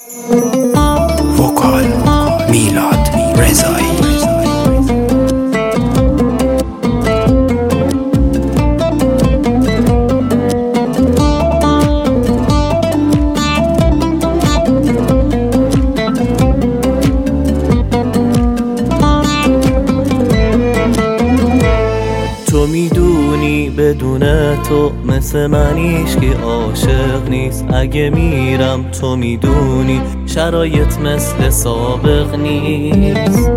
وکال میلاد رضایی. تو میدونی بدون تو مثل من هیچکی عاشق نیست. اگه میرم تو میدونی شرایط مثل سابق نیست.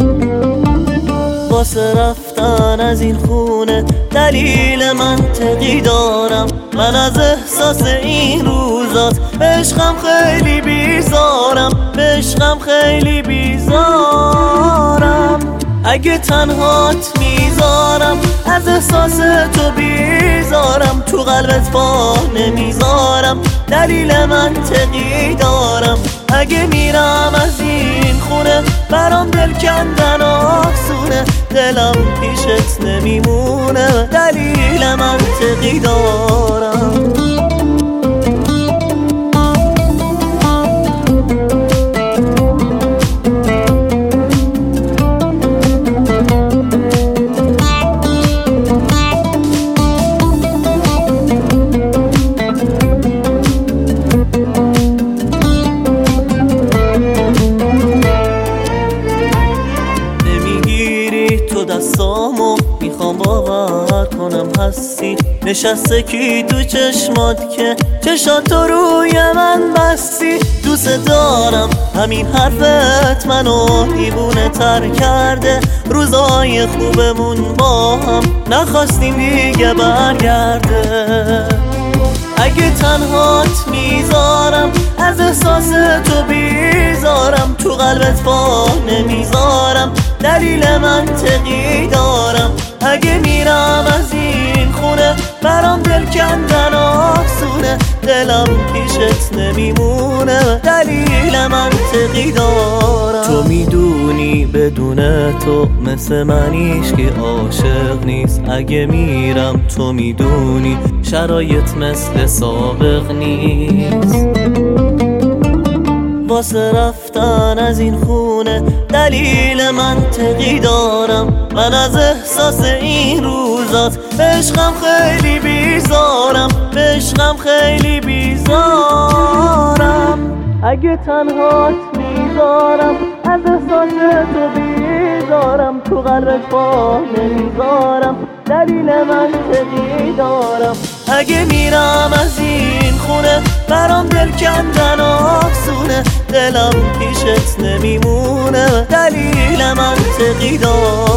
واسه رفتن از این خونه دلیل منطقی دارم. من از احساس این روزات عشقم خیلی بیزارم، عشقم خیلی بیزارم. اگه تنهات میذارم از احساس تو بیزارم، تو قلبت پا نمیذارم، دلیل منطقی دارم. اگه میرم از این خونه برام دل کندن آسونه، دلم پیشت نمیمونه، دلیل منطقی دارم. تو دستامو میخوام باور کنم هستی، نشسته کی تو چشمات که چشاتو روی من بستی. دوست دارم همین حرفت منو دیوونه تر کرده، روزای خوبمون با هم نخواستیم دیگه برگرده. اگه تنهات میذارم از احساس تو بیزارم، تو قلبت پا نمیذارم، دلیل منطقی دارم. اگه میرم از این خونه برام دل کندن آسونه، دلم پیشت نمیمونه، دلیل منطقی دارم. تو میدونی بدون تو مثل من هیچکی عاشق نیست. اگه میرم تو میدونی شرایط مثل سابق نیست. واسه رفتن از این خونه دلیل منطقی دارم. من از احساس این روزات عشقم خیلی بیزارم، عشقم خیلی بیزارم. اگه تنهات میذارم از احساس تو بیزارم، تو قلبت پا نمیذارم، دلیل منطقی دارم. اگه میرم از این خونه برام دل کندن آسونه، دلم پیشت نمیمونه، دلیل منطقی دارم.